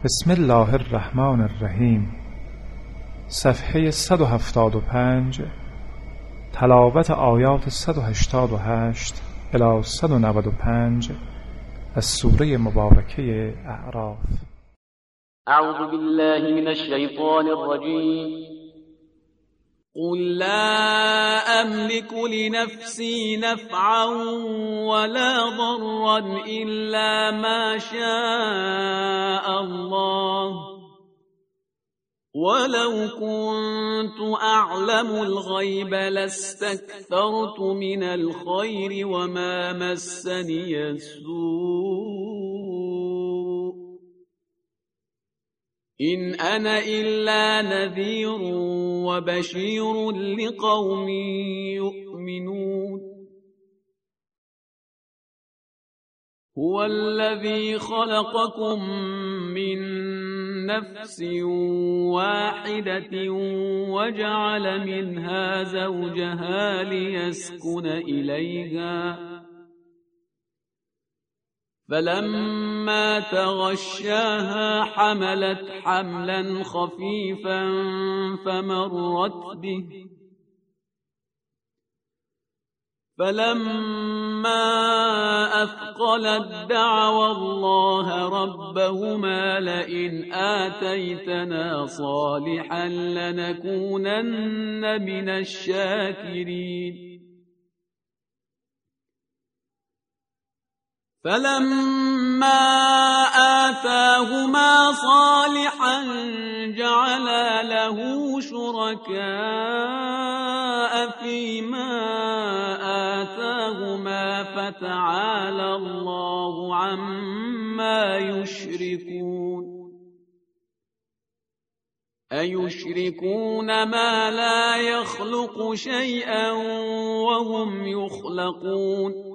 بسم الله الرحمن الرحیم. صفحه 175. تلاوت آیات 188 الی 195 از سوره مبارکه اعراف. اعوذ بالله من الشیطان الرجیم. قل لا أملك لنفسي نفعا ولا ضرا إلا ما شاء الله ولو كنت أعلم الغيب لاستكثرت من الخير وما مسني السوء إن أنا إلا نذير وبشير لقوم يؤمنون. هو الذي خلقكم من نفس واحدة وجعل منها زوجها ليسكن إليها فلما تغشاها حملت حملا خفيفا فمرت به فلما أثقلت دعوا الله ربهما لئن آتيتنا صالحا لنكونن من الشاكرين. فلما آتاهما صالحا جعلا له شركاء فيما آتاهما فتعالى الله عما يشركون. أيشركون ما لا يخلق شيئا وهم يخلقون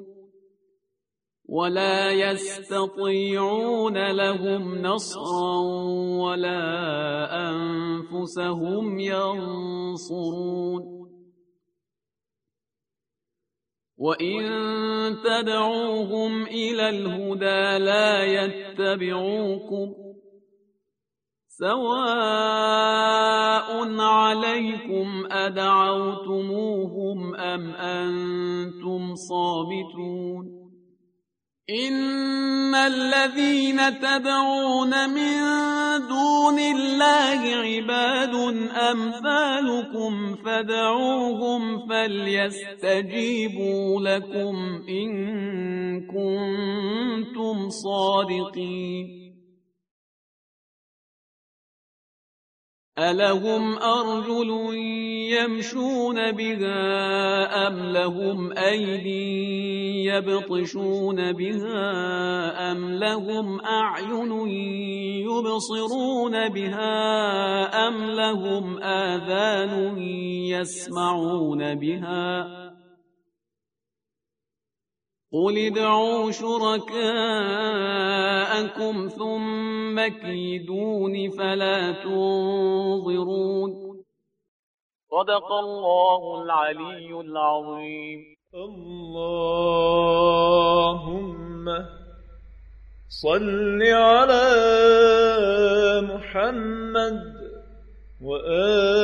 ولا يستطيعون لهم نصرا ولا أنفسهم ينصرون. وإن تدعوهم إلى الهدى لا يتبعوكم سواء عليكم أدعوتموهم أم أنتم صامتون. إن الذين تدعون من دون الله عباد أمثالكم فدعوهم فليستجيبوا لكم إن كنتم صادقين. ألهم أرجل يمشون بها أم لهم أيدي يبطشون بها أم لهم أعين يبصرون بها أم لهم آذان يسمعون بها قل ادعوا شركاءكم ثم كيدون فلا تنظرون. صدق الله العلي العظيم. اللهم صل على محمد وآل